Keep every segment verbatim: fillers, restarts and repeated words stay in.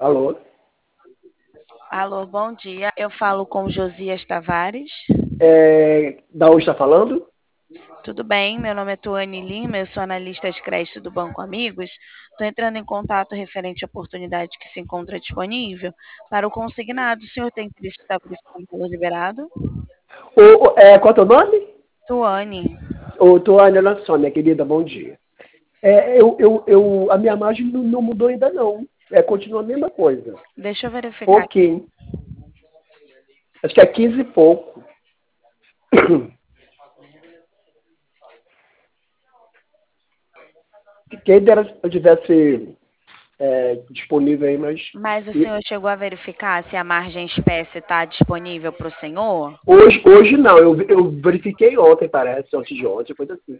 Alô? Alô, bom dia. Eu falo com Josias Tavares. É, da onde está falando? Tudo bem? Meu nome é Tuane Lima, eu sou analista de crédito do Banco Amigos. Estou entrando em contato referente à oportunidade que se encontra disponível para o consignado. O senhor tem que estar precisando pelo liberado? O, o- é, qual é o teu nome? Tuane, Ô, Tuane, olha só, minha querida, bom dia. É, eu, eu, eu, a minha margem não, não mudou ainda não. É, continua a mesma coisa. deixa eu verificar. Ok. Acho que é quinze e pouco. Quem dera se eu tivesse é, disponível aí, mas Mas o e- senhor chegou a verificar se a margem espécie está disponível para o senhor? hoje, hoje não. Eu, eu verifiquei ontem, parece, antes de ontem, coisa assim.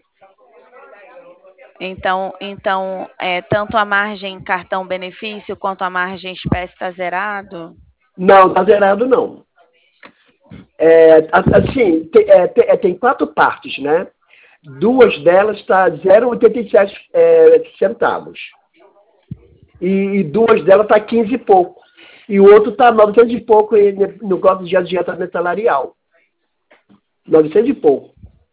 Então, então é, tanto a margem cartão benefício quanto a margem espécie está zerado? Não, tá zerado não. É, a- assim, tem, é, tem, é, tem quatro partes, né? Duas delas está zero vírgula oitenta e sete é, centavos. E, e duas delas está quinze e pouco. E o outro está novecentos e pouco e, no código de adiantamento salarial. Novecentos e pouco.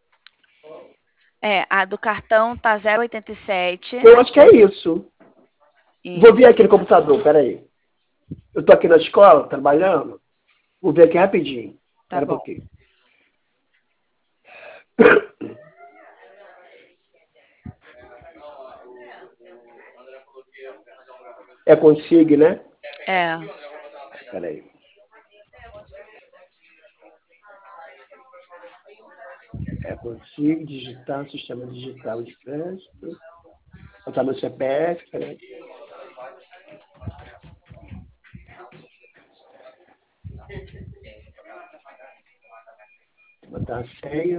É, a do cartão tá zero vírgula oitenta e sete. Eu acho que é isso. Vou ver Isso. aqui no computador, peraí. Eu estou aqui na escola, trabalhando. Vou ver aqui rapidinho. Tá Espera um bom. pouquinho. É consigo, né? É. Peraí. É consigo digitar sistema digital de crédito. Botar meu C P F, peraí. Botar a senha.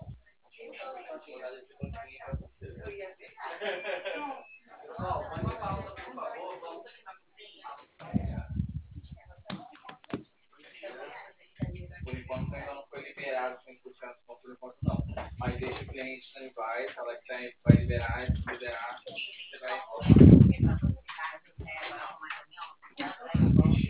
Por enquanto ainda não foi liberado cem por cento por enquanto não. Mas deixa o cliente em stand-by, fala que vai liberar, se liberar, você vai